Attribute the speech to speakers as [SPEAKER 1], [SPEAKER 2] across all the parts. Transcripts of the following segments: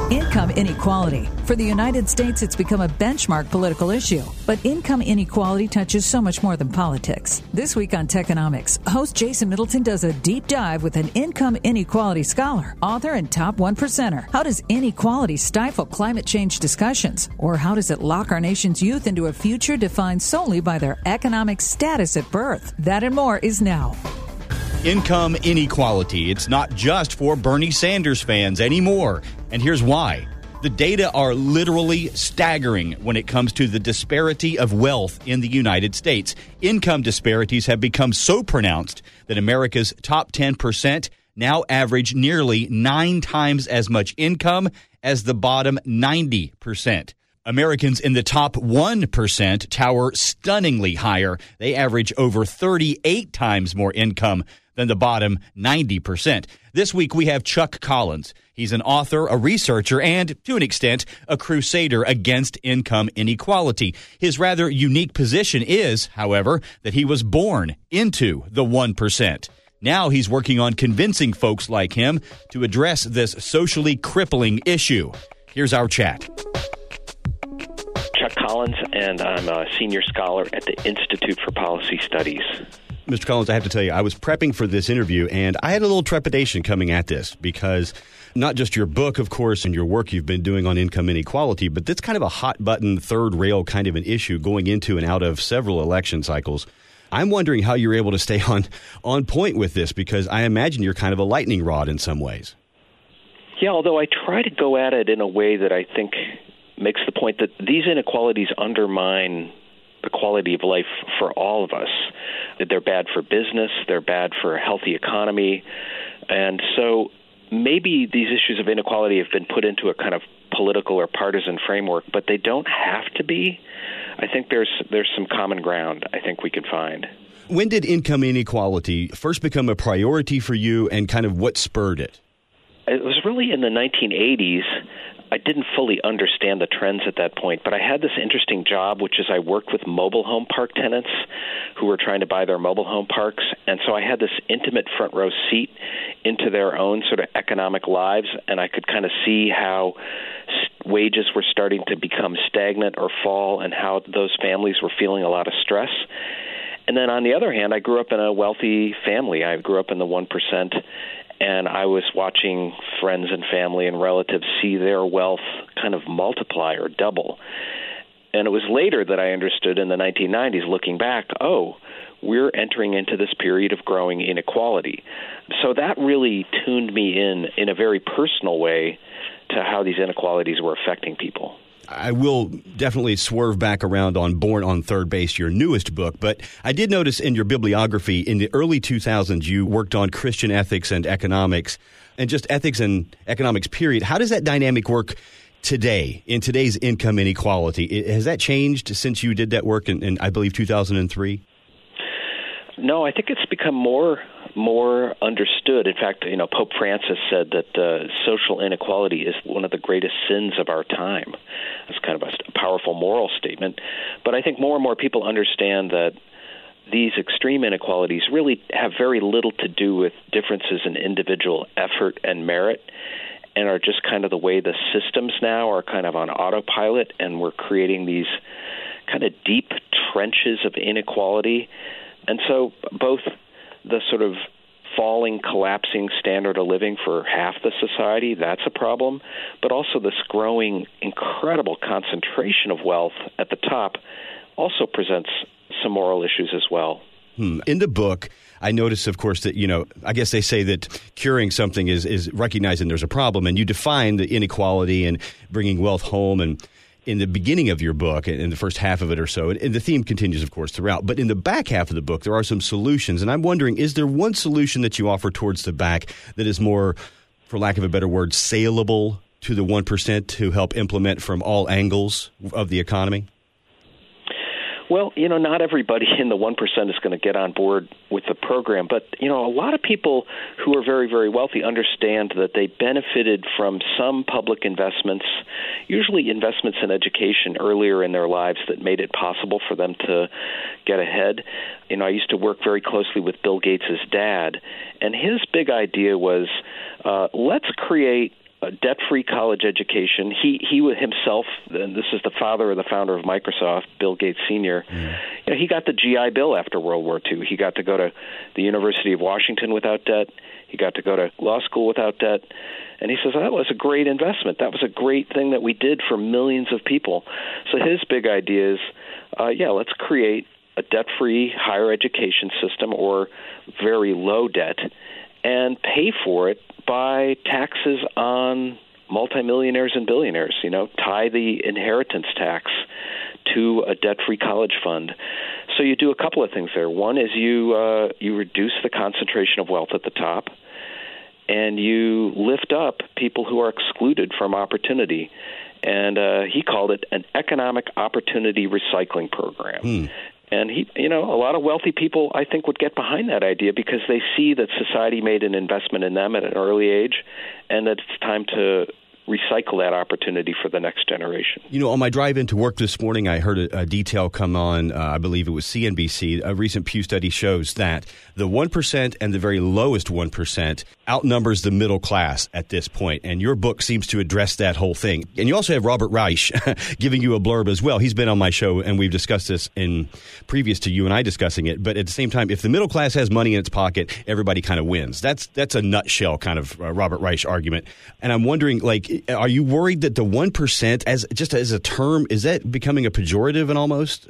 [SPEAKER 1] Income inequality. For the United States, it's become a benchmark political issue. But income inequality touches so much more than politics. This week on Techonomics, host Jason Middleton does a deep dive with an income inequality scholar, author, and top 1%er. How does inequality stifle climate change discussions? Or how does it lock our nation's youth into a future defined solely by their economic status at birth? That and more is now.
[SPEAKER 2] Income inequality. It's not just for Bernie Sanders fans anymore. And here's why. The data are literally staggering when it comes to the disparity of wealth in the United States. Income disparities have become so pronounced that America's top 10% now average nearly 9 times as much income as the bottom 90%. Americans in the top 1% tower stunningly higher. They average over 38 times more income than the bottom 90%. This week we have Chuck Collins. He's an author, a researcher, and, to an extent, a crusader against income inequality. His rather unique position is, however, that he was born into the 1%. Now he's working on convincing folks like him to address this socially crippling issue. Here's our chat.
[SPEAKER 3] Chuck Collins, and I'm a senior scholar at the Institute for Policy Studies.
[SPEAKER 2] Mr. Collins, I have to tell you, I was prepping for this interview, and I had a little trepidation coming at this because not just your book, of course, and your work you've been doing on income inequality, but that's kind of a hot-button, third-rail kind of an issue going into and out of several election cycles. I'm wondering how you're able to stay on point with this because I imagine you're kind of a lightning rod in some ways.
[SPEAKER 3] Yeah, although I try to go at it in a way that I think makes the point that these inequalities undermine the quality of life for all of us. That they're bad for business, they're bad for a healthy economy. And so maybe these issues of inequality have been put into a kind of political or partisan framework, but they don't have to be. I think there's some common ground I think we can find.
[SPEAKER 2] When did income inequality first become a priority for you, and kind of what spurred it?
[SPEAKER 3] It was really in the 1980s. I didn't fully understand the trends at that point, but I had this interesting job, which is I worked with mobile home park tenants who were trying to buy their mobile home parks. And so I had this intimate front row seat into their own sort of economic lives, and I could kind of see how wages were starting to become stagnant or fall and how those families were feeling a lot of stress. And then on the other hand, I grew up in a wealthy family. I grew up in the 1%. And I was watching friends and family and relatives see their wealth kind of multiply or double. And it was later that I understood in the 1990s, looking back, we're entering into this period of growing inequality. So that really tuned me in a very personal way to how these inequalities were affecting people.
[SPEAKER 2] I will definitely swerve back around on Born on Third Base, your newest book, but I did notice in your bibliography in the early 2000s you worked on Christian ethics and economics, and just ethics and economics, period. How does that dynamic work today, in today's income inequality? Has that changed since you did that work in I believe, 2003?
[SPEAKER 3] No, I think it's become more understood. In fact, Pope Francis said that social inequality is one of the greatest sins of our time. It's kind of a powerful moral statement. But I think more and more people understand that these extreme inequalities really have very little to do with differences in individual effort and merit, and are just kind of the way the systems now are kind of on autopilot, and we're creating these kind of deep trenches of inequality. And so both the sort of falling, collapsing standard of living for half the society, that's a problem, but also this growing incredible concentration of wealth at the top also presents some moral issues as well.
[SPEAKER 2] In the book, I notice, of course, that, I guess they say that curing something is recognizing there's a problem, and you define the inequality and bringing wealth home, and in the beginning of your book, in the first half of it or so, and the theme continues, of course, throughout, but in the back half of the book, there are some solutions, and I'm wondering, is there one solution that you offer towards the back that is more, for lack of a better word, saleable to the 1% to help implement from all angles of the economy?
[SPEAKER 3] Well, not everybody in the 1% is going to get on board with the program, but, a lot of people who are very, very wealthy understand that they benefited from some public investments, usually investments in education earlier in their lives that made it possible for them to get ahead. I used to work very closely with Bill Gates' dad, and his big idea was let's create a debt-free college education. He himself, and this is the father of the founder of Microsoft, Bill Gates Sr., he got the GI Bill after World War II. He got to go to the University of Washington without debt. He got to go to law school without debt. And he says, that was a great investment. That was a great thing that we did for millions of people. So his big idea is, let's create a debt-free higher education system or very low debt and pay for it by taxes on multimillionaires and billionaires, tie the inheritance tax to a debt-free college fund. So you do a couple of things there. One is you reduce the concentration of wealth at the top, and you lift up people who are excluded from opportunity. And he called it an economic opportunity recycling program. And a lot of wealthy people, I think, would get behind that idea because they see that society made an investment in them at an early age, and that it's time to recycle that opportunity for the next generation.
[SPEAKER 2] On my drive into work this morning, I heard a detail come on, I believe it was CNBC. A recent Pew study shows that the 1% and the very lowest 1% outnumbers the middle class at this point. And your book seems to address that whole thing. And you also have Robert Reich giving you a blurb as well. He's been on my show, and we've discussed this in previous to you and I discussing it. But at the same time, if the middle class has money in its pocket, everybody kind of wins. That's a nutshell kind of Robert Reich argument. And I'm wondering, are you worried that the 1%, as a term, is that becoming a pejorative and almost?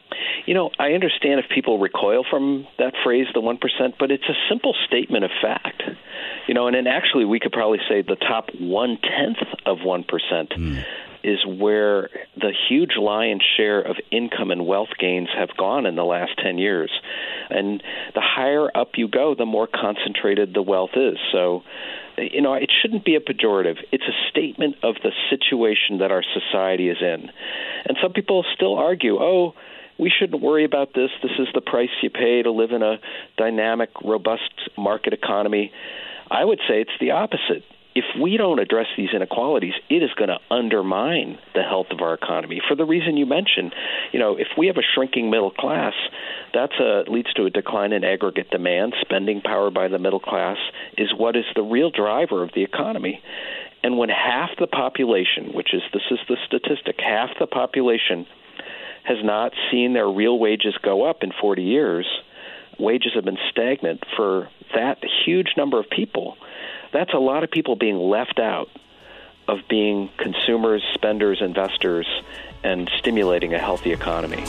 [SPEAKER 3] I understand if people recoil from that phrase, the 1%, but it's a simple statement of fact. And then actually we could probably say the top 1/10 of 1% is where the huge lion's share of income and wealth gains have gone in the last 10 years. And the higher up you go, the more concentrated the wealth is. So, it shouldn't be a pejorative. It's a statement of the situation that our society is in. And some people still argue, we shouldn't worry about this. This is the price you pay to live in a dynamic, robust market economy. I would say it's the opposite. If we don't address these inequalities, it is going to undermine the health of our economy for the reason you mentioned. If we have a shrinking middle class, that leads to a decline in aggregate demand. Spending power by the middle class is what is the real driver of the economy. And when half the population, this is the statistic, half the population has not seen their real wages go up in 40 years, wages have been stagnant for that huge number of people. That's a lot of people being left out of being consumers, spenders, investors, and stimulating a healthy economy.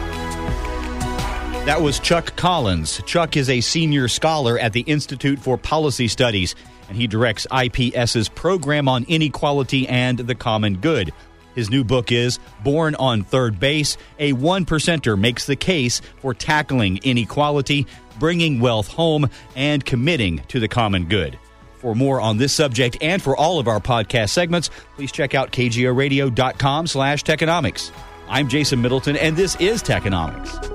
[SPEAKER 2] That was Chuck Collins. Chuck is a senior scholar at the Institute for Policy Studies, and he directs IPS's program on inequality and the common good. His new book is Born on Third Base. A 1%er makes the case for tackling inequality, bringing wealth home, and committing to the common good. For more on this subject and for all of our podcast segments, please check out kgoradio.com/Techonomics. I'm Jason Middleton, and this is Techonomics.